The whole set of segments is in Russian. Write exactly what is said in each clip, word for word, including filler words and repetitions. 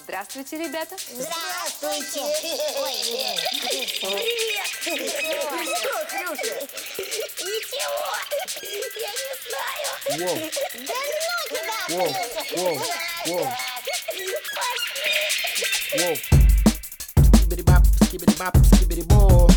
Здравствуйте, ребята. Здравствуйте. Ой, привет. Привет. Что, Ксюша? Ничего. Я не знаю. Воу. Да ну тебя. Воу, воу, воу. Пошли. Воу. Скибиди-бап, скибиди-бап, скибиди-бо.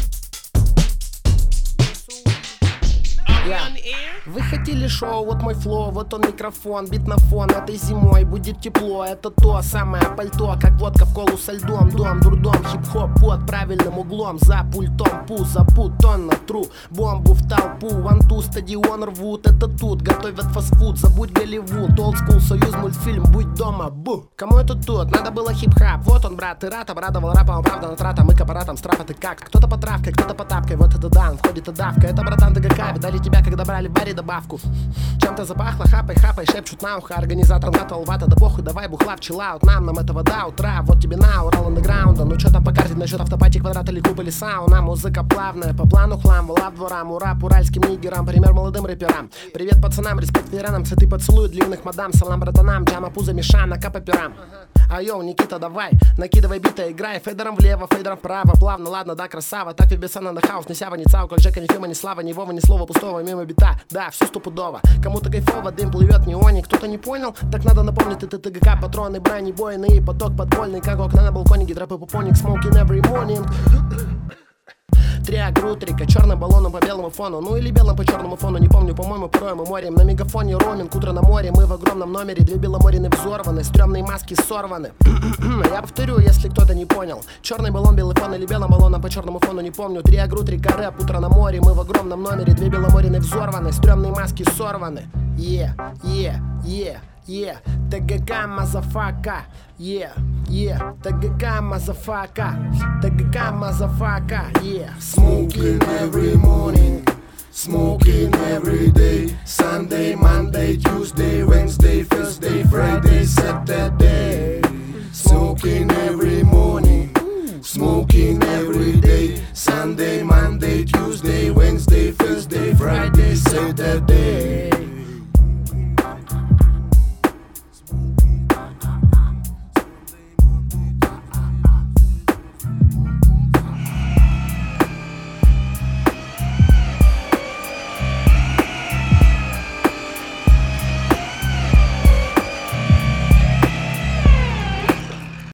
Я. Вы хотели шоу, вот мой флоу, вот он микрофон, бит на фон. Этой зимой будет тепло, это то самое пальто, как водка в колу со льдом. Дом, дурдом, хип-хоп под правильным углом. За пультом, пу, запутанно, тру. Бомбу в толпу, ванту, стадион рвут. Это тут, готовят фастфуд, забудь Голливуд. Олдскул, союз, мультфильм, будь дома, бу. Кому это тут? Надо было хип-хап. Вот он, брат, ты рад, обрадовал рэпом, правда, на трата. Мы к аппаратам, страфа, ты как? Кто-то по травкой, кто-то по тапкой. Вот это дан, входит и давка. Это братан ДГК, видали тебя, когда брали в баре добавку. Чем-то запахло, хапай, хапай, шепчут на ухо. Организатор гатал вата, да похуй, давай бухла в чиллаут. Нам, нам этого до утра, вот тебе на Урал андеграунда. Ну чё там по карте насчет автопати, квадрат или куб или сауна. Музыка плавная, по плану хлам, вала дворам. Ура, уральским нигерам, пример молодым рэперам. Привет пацанам, респект ветеранам, цветы поцелуй длинных мадам. Салам братанам, джама пузо мешана, капа перам. А йоу, Никита, давай, накидывай бита, играй. Фейдером влево, фейдером вправо, плавно, ладно, да, красава. Так вибесана на хаус, ни сява, ни цау. Коль Жека, ни Фима, ни Слава, ни Вова, ни слова пустого, мимо бита. Да, все стопудово. Кому-то кайфово, дым плывет, не они. Кто-то не понял, так надо напомнить. Это ТГК, патроны, брони, бойный поток подпольный. Как окна на балконе, гидропы, пупоник, smoking every morning. Триак, рутрика, черным баллоном по белому фону. Ну или белым по черному фону, не помню, по-моему, порой мы морем. На мегафоне роуминг, утро на море. Мы в огромном номере, две беломорины взорваны, стрёмные маски сорваны. Я повторю, если кто-то не понял. Черный баллон, белый фон или белым баллоном по черному фону, не помню. Триак, рутрика, рэп, утро на море. Мы в огромном номере, две беломорины взорваны, стрёмные маски сорваны. Е, е, е. Yeah, ТГК, мазафака. Yeah, yeah, ТГК, мазафака. ТГК, мазафака. Yeah. Smoking every morning, smoking every day. Sunday, Monday, Tuesday, Wednesday, Thursday, Friday, Saturday. Smoking every morning, smoking every day. Sunday, Monday, Tuesday, Wednesday, Thursday, Friday, Saturday.